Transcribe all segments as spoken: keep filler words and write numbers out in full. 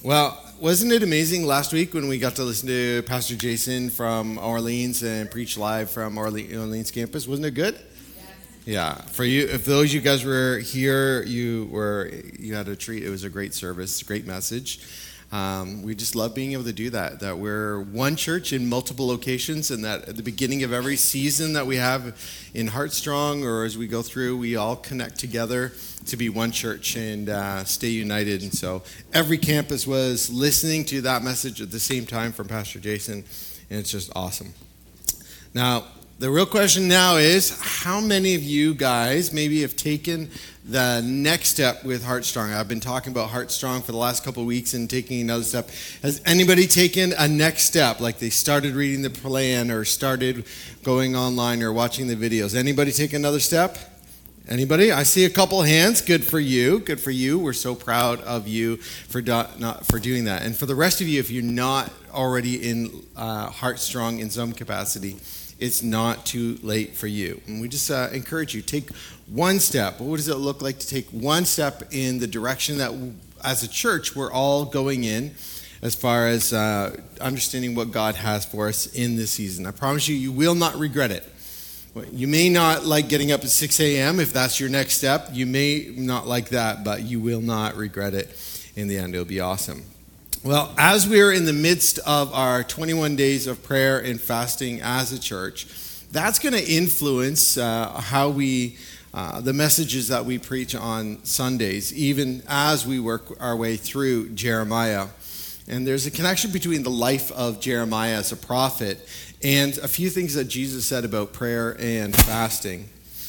Well, wasn't it amazing last week when we got to listen to Pastor Jason from Orleans and preach live from Orle- Orleans campus? Wasn't it good? Yes. Yeah. For you, if those of you guys were here, you were you had a treat. It was a great service, great message. Um, we just love being able to do that, that we're one church in multiple locations, and that at the beginning of every season that we have in Heartstrong, or as we go through, we all connect together to be one church and uh, stay united. And so every campus was listening to that message at the same time from Pastor Jason, and it's just awesome. Now, the real question now is, how many of you guys maybe have taken the next step with Heartstrong? I've been talking about Heartstrong for the last couple of weeks and taking another step. Has anybody taken a next step, like they started reading the plan or started going online or watching the videos? Anybody take another step? Anybody? I see a couple hands. Good for you. Good for you. We're so proud of you for do, not for doing that. And for the rest of you, if you're not already in uh, Heartstrong in some capacity, it's not too late for you. And we just uh, encourage you, take one step. What does it look like to take one step in the direction that, as a church, we're all going in as far as uh, understanding what God has for us in this season? I promise you, you will not regret it. You may not like getting up at six a.m. if that's your next step. You may not like that, but you will not regret it in the end. It'll be awesome. Well, as we are in the midst of our twenty-one days of prayer and fasting as a church, that's going to influence uh, how we, uh, the messages that we preach on Sundays, even as we work our way through Jeremiah. And there's a connection between the life of Jeremiah as a prophet and a few things that Jesus said about prayer and fasting.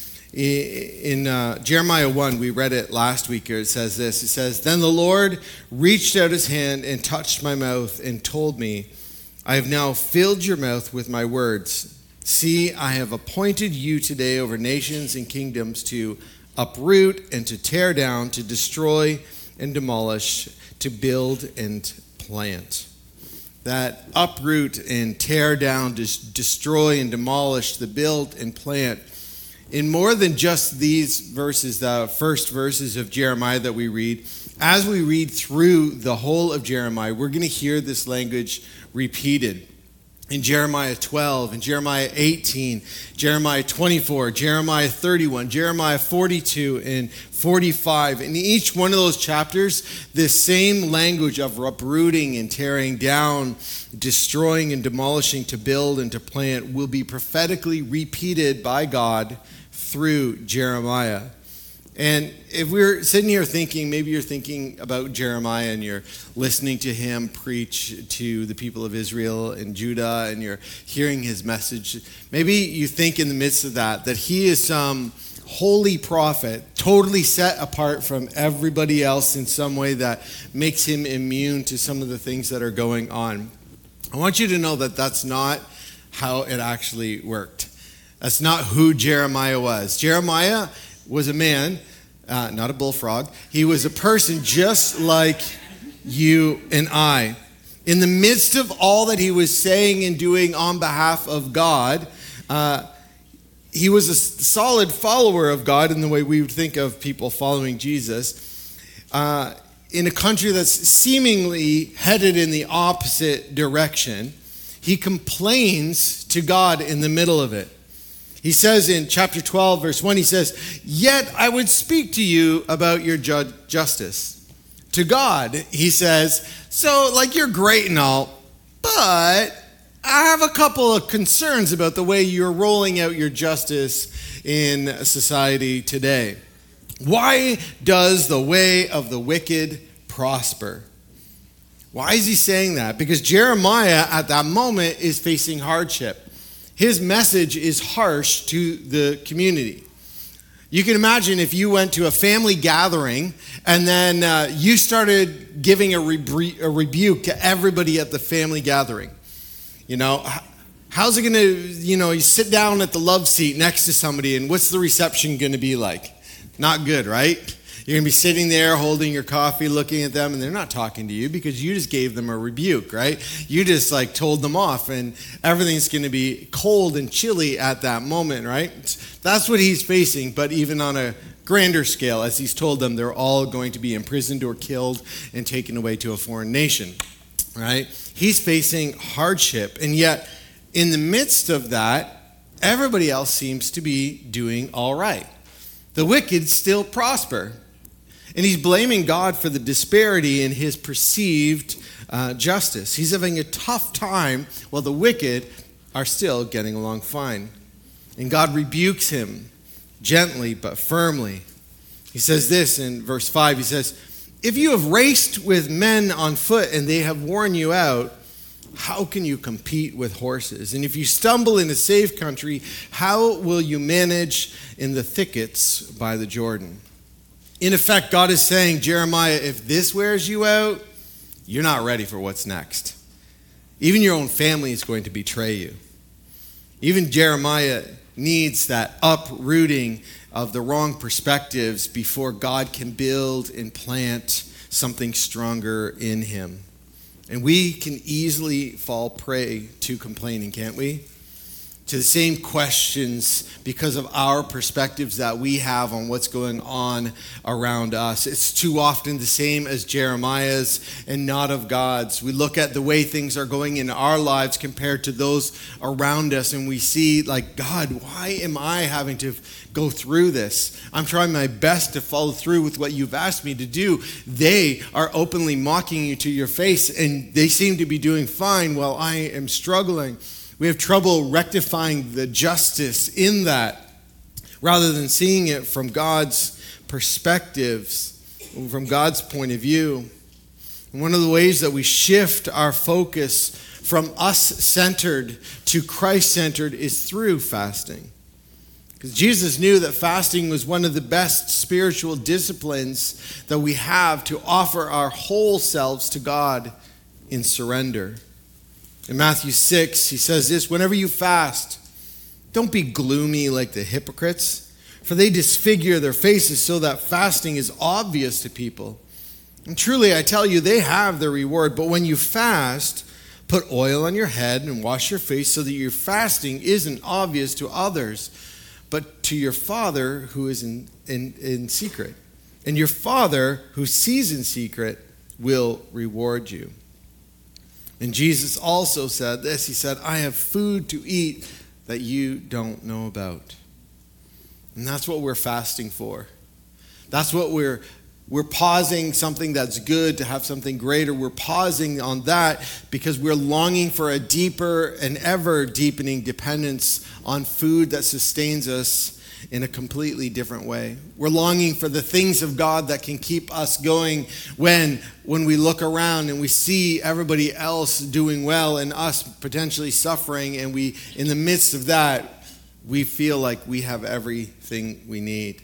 In uh, Jeremiah one, we read it last week, it says this. It says, "Then the Lord reached out his hand and touched my mouth and told me, I have now filled your mouth with my words. See, I have appointed you today over nations and kingdoms to uproot and to tear down, to destroy and demolish, to build and plant." That uproot and tear down, dis- destroy and demolish, the build and plant. In more than just these verses, the first verses of Jeremiah that we read, as we read through the whole of Jeremiah, we're going to hear this language repeated. In Jeremiah twelve, in Jeremiah eighteen, Jeremiah twenty-four, Jeremiah thirty-one, Jeremiah forty-two, and forty-five. In each one of those chapters, this same language of uprooting and tearing down, destroying and demolishing, to build and to plant, will be prophetically repeated by God through Jeremiah. And if we're sitting here thinking, maybe you're thinking about Jeremiah and you're listening to him preach to the people of Israel and Judah and you're hearing his message, maybe you think in the midst of that, that he is some holy prophet, totally set apart from everybody else in some way that makes him immune to some of the things that are going on. I want you to know that that's not how it actually worked. That's not who Jeremiah was. Jeremiah was a man, uh, not a bullfrog. He was a person just like you and I. In the midst of all that he was saying and doing on behalf of God, uh, he was a solid follower of God in the way we would think of people following Jesus, uh, in a country that's seemingly headed in the opposite direction. He complains to God in the middle of it. He says in chapter twelve, verse one, he says, "Yet I would speak to you about your ju- justice." To God, he says, so, like, you're great and all, but I have a couple of concerns about the way you're rolling out your justice in society today. Why does the way of the wicked prosper? Why is he saying that? Because Jeremiah at that moment is facing hardship. His message is harsh to the community. You can imagine if you went to a family gathering and then uh, you started giving a, rebu- a rebuke to everybody at the family gathering. You know, how's it going to, you know, you sit down at the love seat next to somebody and what's the reception going to be like? Not good, right? You're going to be sitting there holding your coffee, looking at them, and they're not talking to you because you just gave them a rebuke, right? You just like told them off, and everything's going to be cold and chilly at that moment, right? That's what he's facing, but even on a grander scale, as he's told them they're all going to be imprisoned or killed and taken away to a foreign nation, right? He's facing hardship, and yet in the midst of that, everybody else seems to be doing all right. The wicked still prosper, and he's blaming God for the disparity in his perceived uh, justice. He's having a tough time while the wicked are still getting along fine. And God rebukes him gently but firmly. He says this in verse five. He says, "If you have raced with men on foot and they have worn you out, how can you compete with horses? And if you stumble in a safe country, how will you manage in the thickets by the Jordan?" In effect, God is saying, Jeremiah, if this wears you out, you're not ready for what's next. Even your own family is going to betray you. Even Jeremiah needs that uprooting of the wrong perspectives before God can build and plant something stronger in him. And we can easily fall prey to complaining, can't we? To the same questions because of our perspectives that we have on what's going on around us. It's too often the same as Jeremiah's and not of God's. We look at the way things are going in our lives compared to those around us, and we see, like, God, why am I having to go through this? I'm trying my best to follow through with what you've asked me to do. They are openly mocking you to your face, and they seem to be doing fine while I am struggling. We have trouble rectifying the justice in that rather than seeing it from God's perspectives, from God's point of view. And one of the ways that we shift our focus from us-centered to Christ-centered is through fasting. Because Jesus knew that fasting was one of the best spiritual disciplines that we have to offer our whole selves to God in surrender. In Matthew six, he says this, "Whenever you fast, don't be gloomy like the hypocrites, for they disfigure their faces so that fasting is obvious to people. And truly, I tell you, they have their reward. But when you fast, put oil on your head and wash your face so that your fasting isn't obvious to others, but to your Father who is in, in, in secret. And your Father who sees in secret will reward you." And Jesus also said this. He said, "I have food to eat that you don't know about." And that's what we're fasting for. That's what we're we're pausing something that's good to have something greater. We're pausing on that because we're longing for a deeper and ever deepening dependence on food that sustains us in a completely different way. We're longing for the things of God that can keep us going when, when we look around and we see everybody else doing well and us potentially suffering, and we, in the midst of that, we feel like we have everything we need.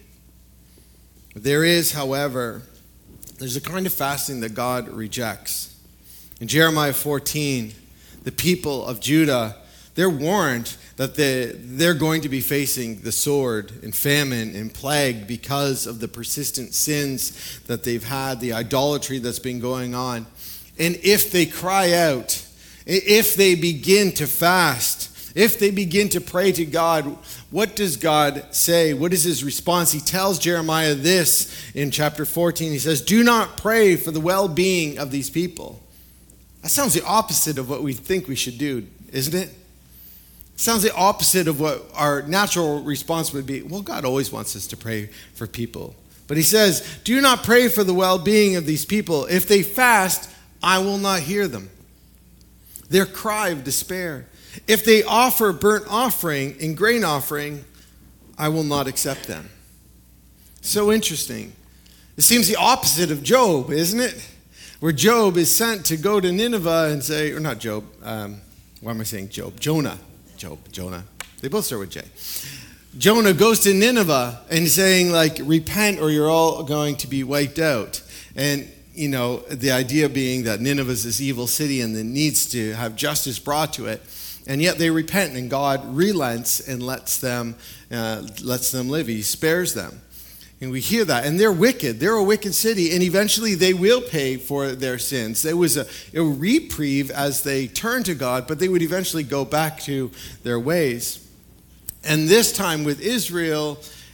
There is, however, there's a kind of fasting that God rejects. In Jeremiah fourteen, the people of Judah, they're warned that they, they're going to be facing the sword and famine and plague because of the persistent sins that they've had, the idolatry that's been going on. And if they cry out, if they begin to fast, if they begin to pray to God, what does God say? What is his response? He tells Jeremiah this in chapter fourteen. He says, "Do not pray for the well-being of these people." That sounds the opposite of what we think we should do, isn't it? It sounds the opposite of what our natural response would be. Well, God always wants us to pray for people. But he says, "Do not pray for the well-being of these people. If they fast, I will not hear them. Their cry of despair. If they offer burnt offering and grain offering, I will not accept them." So interesting. It seems the opposite of Job, isn't it? Where Job is sent to go to Nineveh and say, or not Job, um, why am I saying Job? Jonah. Job, Jonah. They both start with J. Jonah goes to Nineveh and he's saying, like, repent or you're all going to be wiped out. And, you know, the idea being that Nineveh is this evil city and that needs to have justice brought to it. And yet they repent, and God relents and lets them uh, lets them live. He spares them. And we hear that. And they're wicked. They're a wicked city. And eventually they will pay for their sins. There was a, a reprieve as they turned to God, but they would eventually go back to their ways. And this time with Israel,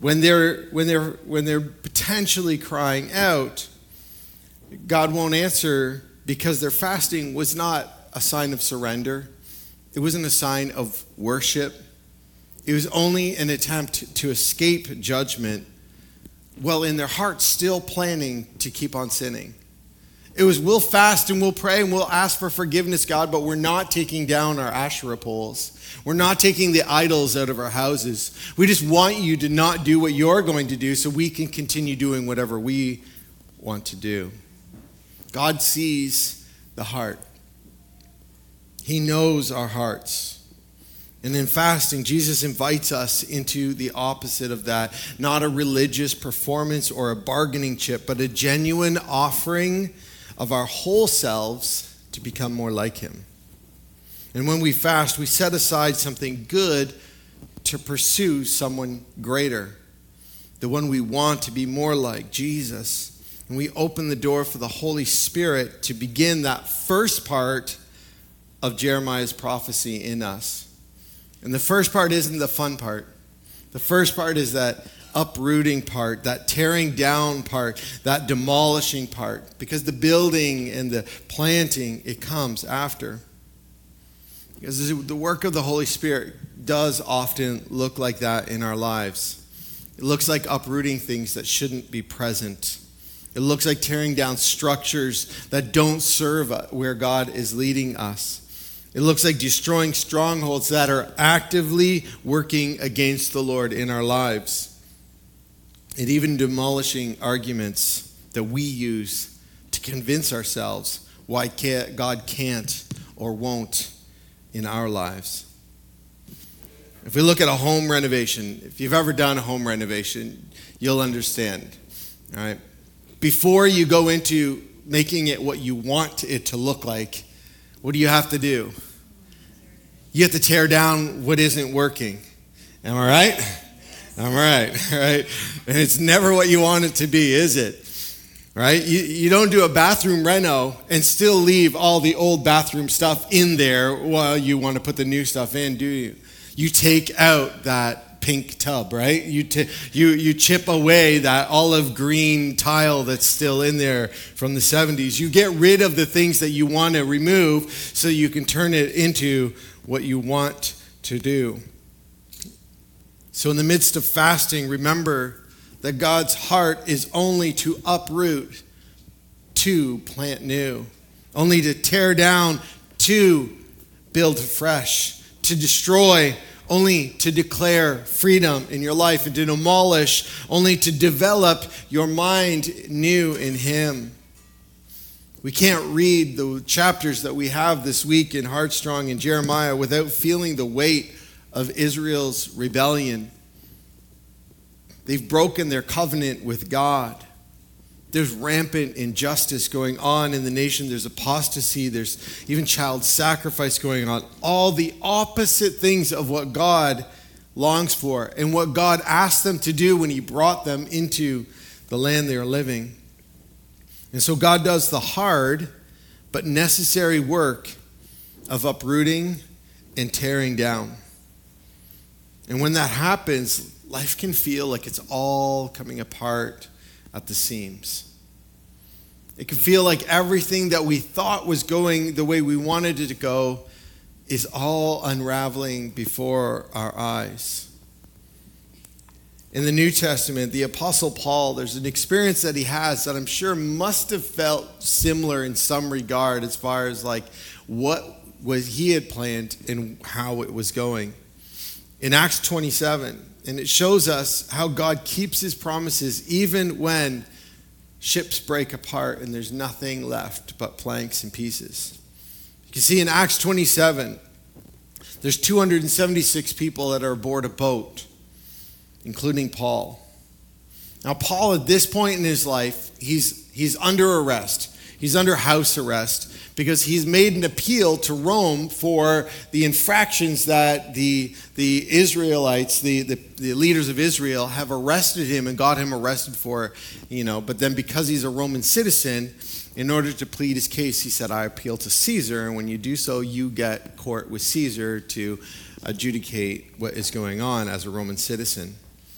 When they're, when they're, when they're potentially crying out, God won't answer because their fasting was not a sign of surrender. It wasn't a sign of worship. It was only an attempt to escape judgment while in their hearts still planning to keep on sinning. It was, we'll fast and we'll pray and we'll ask for forgiveness, God, but we're not taking down our Asherah poles. We're not taking the idols out of our houses. We just want you to not do what you're going to do so we can continue doing whatever we want to do. God sees the heart. He knows our hearts. And in fasting, Jesus invites us into the opposite of that. Not a religious performance or a bargaining chip, but a genuine offering of our whole selves to become more like him. And when we fast, we set aside something good to pursue someone greater, the one we want to be more like, Jesus. And we open the door for the Holy Spirit to begin that first part of Jeremiah's prophecy in us. And the first part isn't the fun part. The first part is that uprooting part, that tearing down part, that demolishing part. Because the building and the planting, it comes after. Because the work of the Holy Spirit does often look like that in our lives. It looks like uprooting things that shouldn't be present. It looks like tearing down structures that don't serve where God is leading us. It looks like destroying strongholds that are actively working against the Lord in our lives. And even demolishing arguments that we use to convince ourselves why God can't or won't in our lives. If we look at a home renovation, if you've ever done a home renovation, you'll understand. All right? Before you go into making it what you want it to look like, what do you have to do? You have to tear down what isn't working. Am I right? Am I right? Right? And it's never what you want it to be, is it? Right? You, you don't do a bathroom reno and still leave all the old bathroom stuff in there while you want to put the new stuff in, do you? You take out that pink tub, right? You, t- you, you chip away that olive green tile that's still in there from the seventies. You get rid of the things that you want to remove so you can turn it into what you want to do. So in the midst of fasting, remember that God's heart is only to uproot, to plant new, only to tear down, to build fresh, to destroy, only to declare freedom in your life, and to demolish, only to develop your mind new in him. We can't read the chapters that we have this week in Heartstrong and Jeremiah without feeling the weight of Israel's rebellion. They've broken their covenant with God. There's rampant injustice going on in the nation. There's apostasy. There's even child sacrifice going on. All the opposite things of what God longs for and what God asked them to do when he brought them into the land they are living. And so God does the hard but necessary work of uprooting and tearing down. And when that happens, life can feel like it's all coming apart at the seams. It can feel like everything that we thought was going the way we wanted it to go is all unraveling before our eyes. In the New Testament, the Apostle Paul, there's an experience that he has that I'm sure must have felt similar in some regard as far as like what was he had planned and how it was going. In Acts twenty-seven, and it shows us how God keeps his promises even when ships break apart and there's nothing left but planks and pieces. You can see in Acts twenty-seven, there's two hundred seventy-six people that are aboard a boat, including Paul. Now, Paul, at this point in his life, he's, he's under arrest. He's under house arrest because he's made an appeal to Rome for the infractions that the, the Israelites, the, the, the leaders of Israel, have arrested him and got him arrested for, you know. But then because he's a Roman citizen, in order to plead his case, he said, I appeal to Caesar. And when you do so, you get court with Caesar to adjudicate what is going on as a Roman citizen.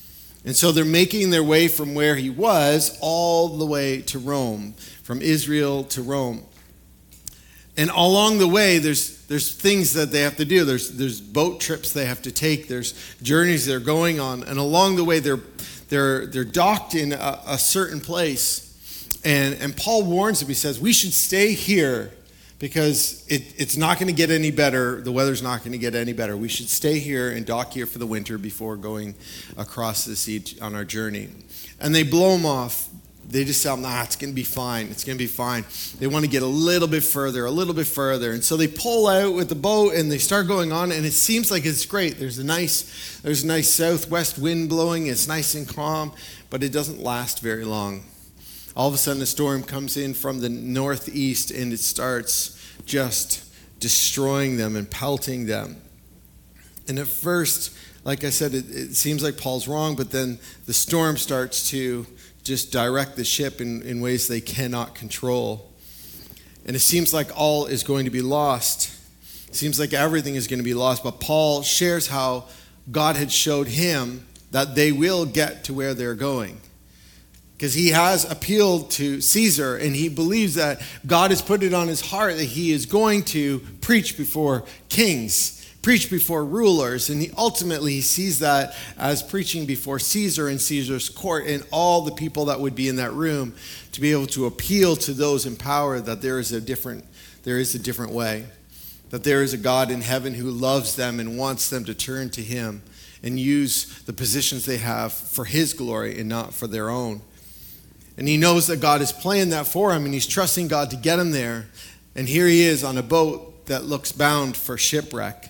And so they're making their way from where he was all the way to Rome, from Israel to Rome. And along the way, there's there's things that they have to do. There's there's boat trips they have to take. There's journeys they're going on. And along the way, they're they're they're docked in a, a certain place. And and Paul warns them. He says, we should stay here because it, it's not going to get any better. The weather's not going to get any better. We should stay here and dock here for the winter before going across the sea on our journey. And they blow them off. They just tell them, nah, it's going to be fine. It's going to be fine. They want to get a little bit further, a little bit further. And so they pull out with the boat and they start going on, and it seems like it's great. There's a nice, there's a nice southwest wind blowing. It's nice and calm, but it doesn't last very long. All of a sudden, a storm comes in from the northeast, and it starts just destroying them and pelting them. And at first, like I said, it, it seems like Paul's wrong, but then the storm starts to just direct the ship in, in ways they cannot control. And it seems like all is going to be lost. It seems like everything is going to be lost, but Paul shares how God had showed him that they will get to where they're going. Because he has appealed to Caesar, and he believes that God has put it on his heart that he is going to preach before kings, preach before rulers, and he ultimately he sees that as preaching before Caesar and Caesar's court and all the people that would be in that room, to be able to appeal to those in power that there is a different, there is a different way, that there is a God in heaven who loves them and wants them to turn to him and use the positions they have for his glory and not for their own. And he knows that God is playing that for him, and he's trusting God to get him there. And here he is on a boat that looks bound for shipwreck.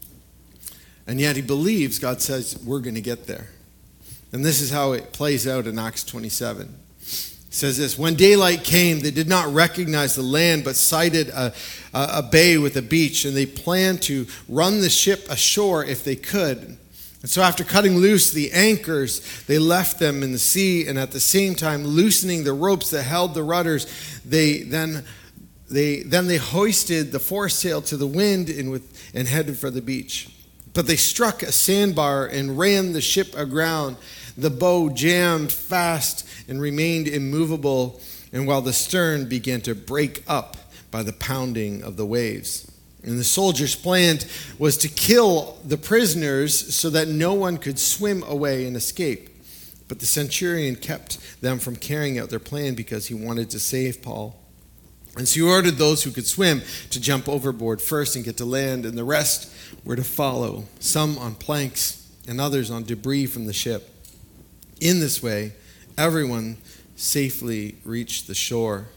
And yet he believes, God says, we're going to get there. And this is how it plays out in Acts twenty-seven. It says this, when daylight came, they did not recognize the land, but sighted a, a, a bay with a beach, and they planned to run the ship ashore if they could. And so after cutting loose the anchors, they left them in the sea, and at the same time loosening the ropes that held the rudders, they then they then they hoisted the foresail to the wind and with and headed for the beach. But they struck a sandbar and ran the ship aground. The bow jammed fast and remained immovable, and while the stern began to break up by the pounding of the waves. And the soldiers' plan was to kill the prisoners so that no one could swim away and escape. But the centurion kept them from carrying out their plan because he wanted to save Paul. And so he ordered those who could swim to jump overboard first and get to land, and the rest were to follow, some on planks and others on debris from the ship. In this way, everyone safely reached the shore.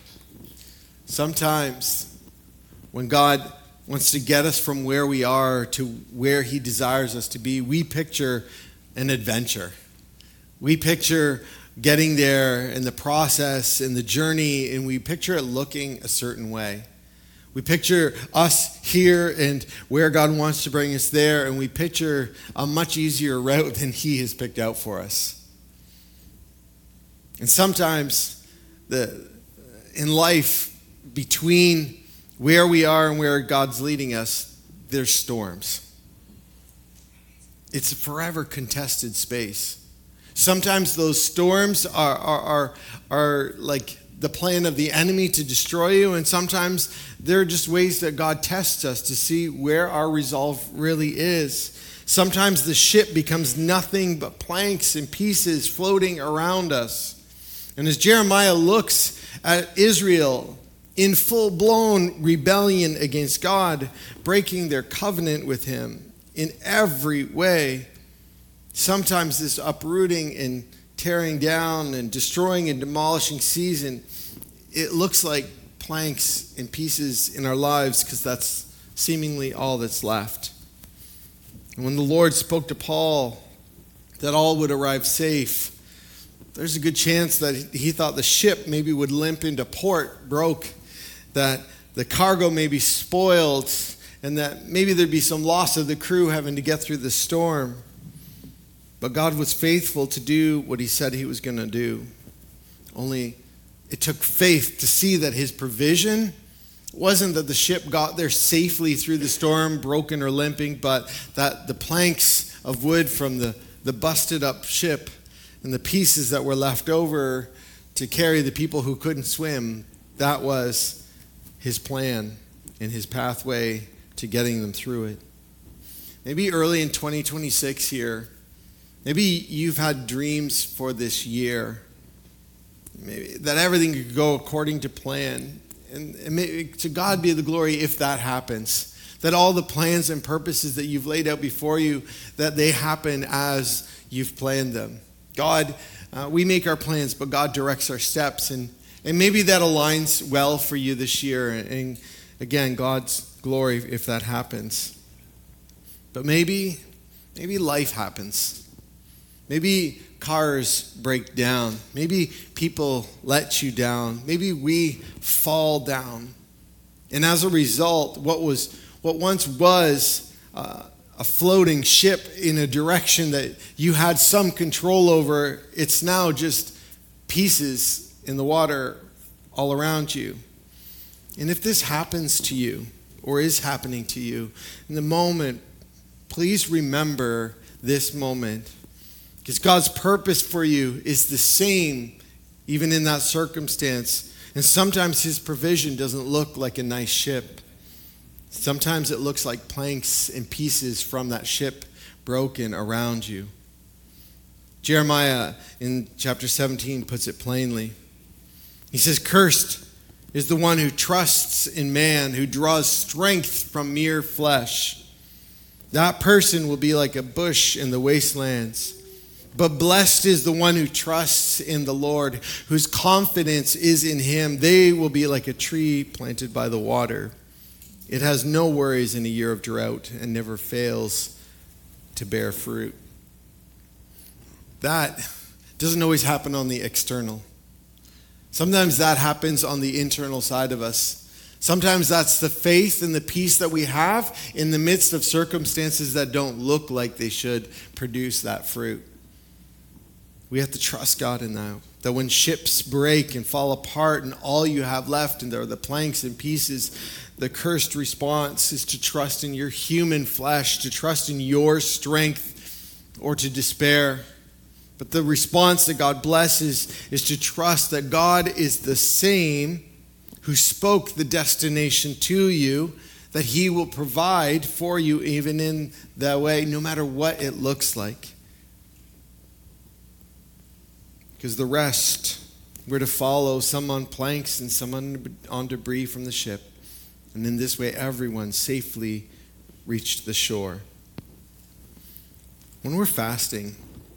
Sometimes when God wants to get us from where we are to where he desires us to be, we picture an adventure. We picture getting there and the process and the journey, and we picture it looking a certain way. We picture us here and where God wants to bring us there, and we picture a much easier route than he has picked out for us. And sometimes the in life, between where we are and where God's leading us, there's storms. It's a forever contested space. Sometimes those storms are, are, are, are like the plan of the enemy to destroy you, and sometimes they're just ways that God tests us to see where our resolve really is. Sometimes the ship becomes nothing but planks and pieces floating around us. And as Jeremiah looks at Israel in full-blown rebellion against God, breaking their covenant with him in every way, sometimes this uprooting and tearing down and destroying and demolishing season, it looks like planks and pieces in our lives because that's seemingly all that's left. And when the Lord spoke to Paul that all would arrive safe, there's a good chance that he thought the ship maybe would limp into port, broke, that the cargo may be spoiled, and that maybe there'd be some loss of the crew having to get through the storm. But God was faithful to do what he said he was going to do. Only it took faith to see that his provision wasn't that the ship got there safely through the storm, broken or limping, but that the planks of wood from the, the busted up ship And the pieces that were left over to carry the people who couldn't swim, that was his plan and his pathway to getting them through it. Maybe early in twenty twenty-six here, maybe you've had dreams for this year, maybe that everything could go according to plan. And, and maybe, to God be the glory if that happens. That all the plans and purposes that you've laid out before you, that they happen as you've planned them. God, uh, we make our plans, but God directs our steps. And, and maybe that aligns well for you this year. And, and again, God's glory if that happens. But maybe, maybe life happens. Maybe cars break down. Maybe people let you down. Maybe we fall down. And as a result, what was what once was uh, a floating ship in a direction that you had some control over, it's now just pieces in the water all around you. And if this happens to you, or is happening to you, in the moment, please remember this moment. Because God's purpose for you is the same, even in that circumstance. And sometimes his provision doesn't look like a nice ship. Sometimes it looks like planks and pieces from that ship broken around you. Jeremiah in chapter seventeen puts it plainly. He says, "Cursed is the one who trusts in man, who draws strength from mere flesh. That person will be like a bush in the wastelands. But blessed is the one who trusts in the Lord, whose confidence is in him. They will be like a tree planted by the water. It has no worries in a year of drought and never fails to bear fruit." That doesn't always happen on the external. Sometimes that happens on the internal side of us. Sometimes that's the faith and the peace that we have in the midst of circumstances that don't look like they should produce that fruit. We have to trust God in that. That when ships break and fall apart and all you have left and there are the planks and pieces, the cursed response is to trust in your human flesh, to trust in your strength, or to despair. But the response that God blesses is to trust that God is the same who spoke the destination to you, that he will provide for you even in that way, no matter what it looks like. Because the rest were to follow, some on planks and some on, on debris from the ship. And in this way, everyone safely reached the shore. When we're fasting,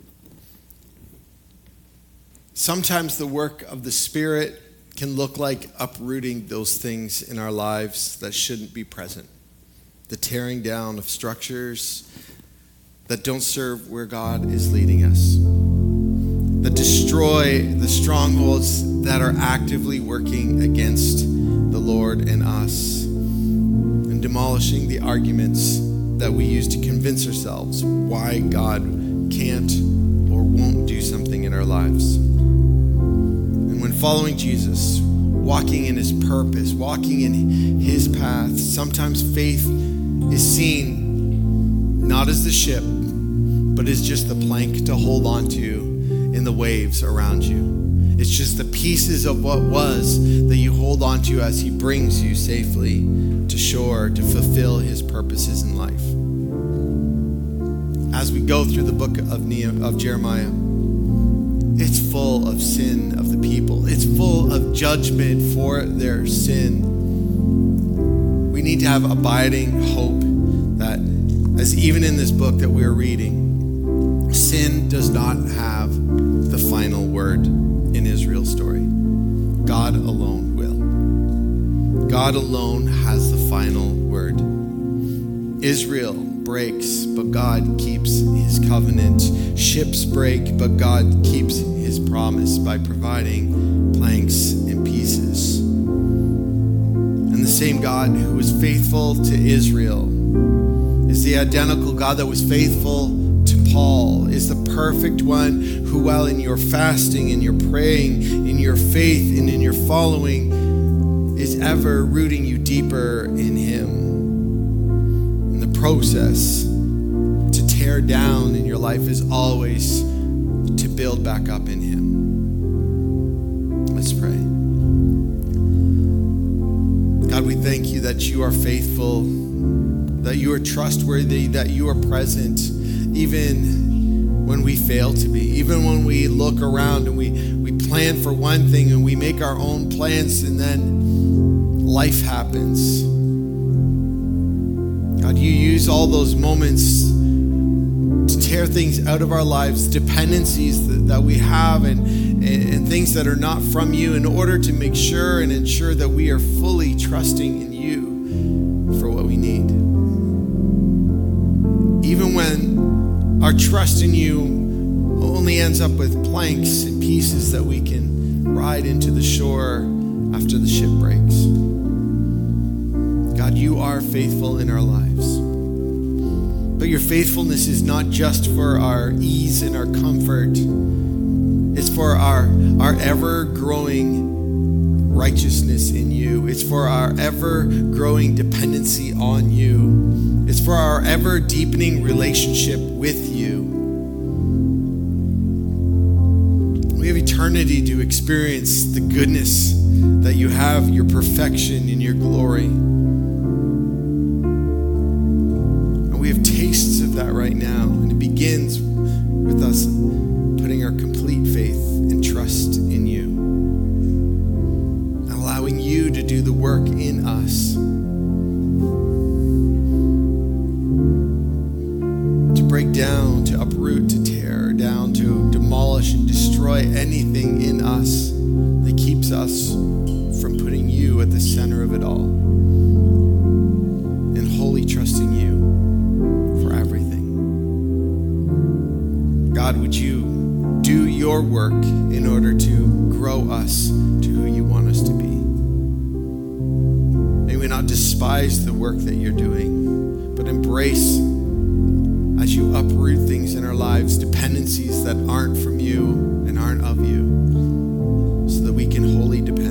sometimes the work of the Spirit can look like uprooting those things in our lives that shouldn't be present. The tearing down of structures that don't serve where God is leading us. That destroy the strongholds that are actively working against the Lord and us. And demolishing the arguments that we use to convince ourselves why God can't or won't do something in our lives. And when following Jesus, walking in his purpose, walking in his path, sometimes faith is seen not as the ship, but as just the plank to hold on to in the waves around you. It's just the pieces of what was that you hold on to as he brings you safely to shore to fulfill his purposes in life. As we go through the book of Nehemiah, of Jeremiah, it's full of sin of the people. It's full of judgment for their sin. We need to have abiding hope that, as even in this book that we're reading, sin does not have the final word in Israel's story. God alone will. God alone has the final word. Israel breaks, but God keeps his covenant. Ships break, but God keeps his promise by providing planks and pieces. And the same God who was faithful to Israel is the identical God that was faithful to Paul, is the perfect one who, while in your fasting, in your praying, in your faith, and in your following, is ever rooting you deeper in him. And the process to tear down in your life is always to build back up in him. Let's pray. God, we thank you that you are faithful, that you are trustworthy, that you are present, even when we fail to be, even when we look around and we, we plan for one thing and we make our own plans and then life happens. God, you use all those moments to tear things out of our lives, dependencies that, that we have and, and, and things that are not from you, in order to make sure and ensure that we are fully trusting in you for what we need. Even when our trust in you only ends up with planks and pieces that we can ride into the shore after the ship breaks. God, you are faithful in our lives. But your faithfulness is not just for our ease and our comfort. It's for our, our ever-growing righteousness in you. It's for our ever-growing dependency on you. It's for our ever-deepening relationship with you. We have eternity to experience the goodness that you have, your perfection and your glory. We have tastes of that right now, and it begins with us putting our complete faith and trust in you, and allowing you to do the work in us, to break down, to uproot, to tear down, to demolish and destroy anything in us that keeps us from putting you at the center of it all, and wholly trusting you. God, would you do your work in order to grow us to who you want us to be? May we not despise the work that you're doing, but embrace, as you uproot things in our lives, dependencies that aren't from you and aren't of you, so that we can wholly depend